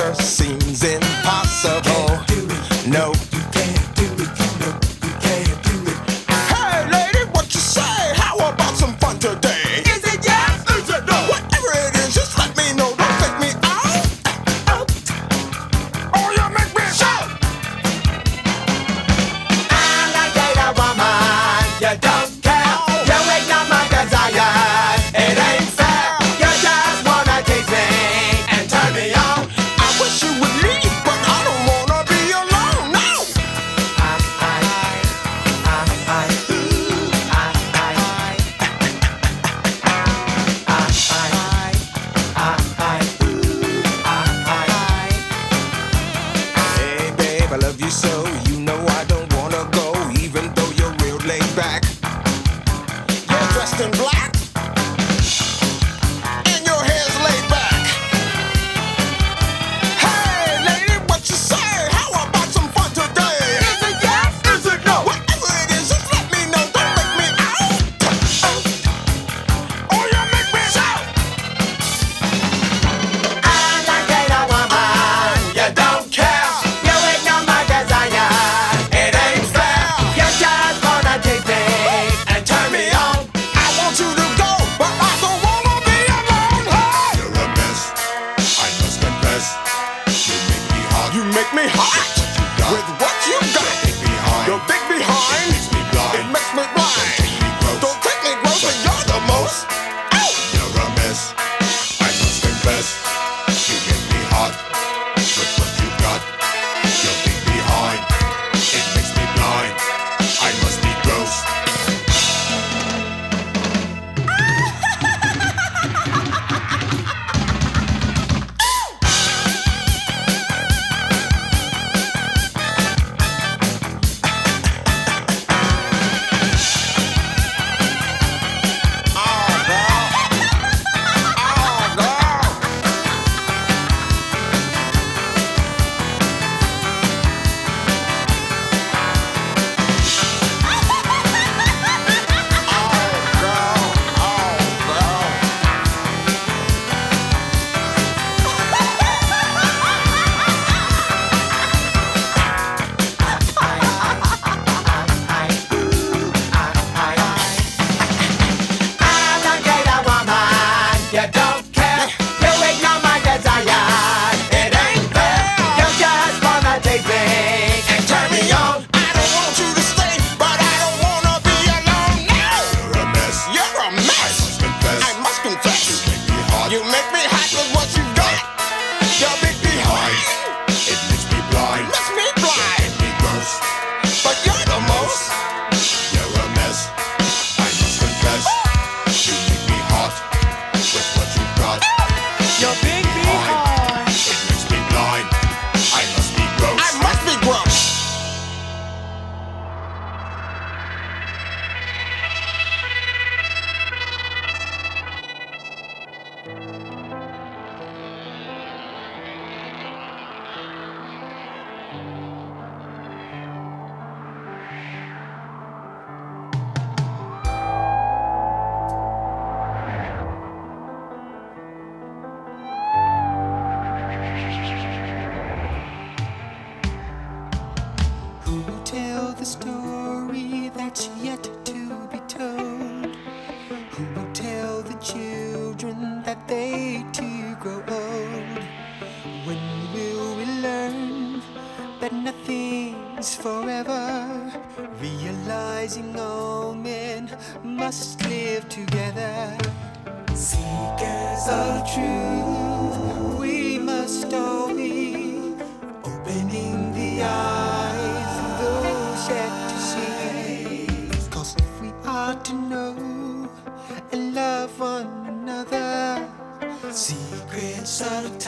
first seems impossible. No, you can't do it. No, you can't do it. Hey, lady, what you say? How about some fun today? Is it yes? Is it no? Whatever it is, just let me know. Don't take me out. Oh, you make me shout. I'm like data woman. You don't care. You ignore my desires. It ain't fair. You just wanna tease me and turn me on. I wish you would leave, but I don't wanna be alone. No. Hey, babe, I love you so. You know I don't wanna go, even though you're real laid back. You're dressed in black, and your hair's laid back. Hey, lady, what you say? How about some fun today? Is it yes? Is it no? Whatever it is, just let me know. Don't make me out. Oh, you make me shout. I'm like data woman. You don't care. You ignore my desires. It ain't fair. You just wanna tease me and turn me on. I want you to go, but I don't wanna be alone. Hey! You're a mess, I must confess. You make me hot. With what you got. Big behind. Your big behind. Makes me blind. It makes me blind. Gross. Don't take me gross, but you're the most. Ow! You're a mess, I must confess. You make me hot. With what you got. You're big behind. It makes me blind. I must be gross. Oh, girl. Oh, girl. Oh, girl. Oh, girl. I'm like data woman. You don't care. You ignore my desires. It ain't fair. You just wanna tease me and turn me on. I don't want you to stay, but I don't wanna be alone now. You're a mess, You're a I mess. must confess. I must confess. Make me hot. You make me hot with what you got. You're big behind. It makes me blind. Makes me blind. Me gross. But you're the most. You're a mess, I must confess. You make me hot. With what you got. You're big behind. It makes me blind. I must be gross. I must be gross. Who will tell the story that's yet to be told? Who will tell the children that they too grow old? When will we learn that nothing's forever? Realizing all men must live together. Seekers of truth, we must all be opening the eyes of those yet to see. 'Cause if we are to know and love one another, secrets of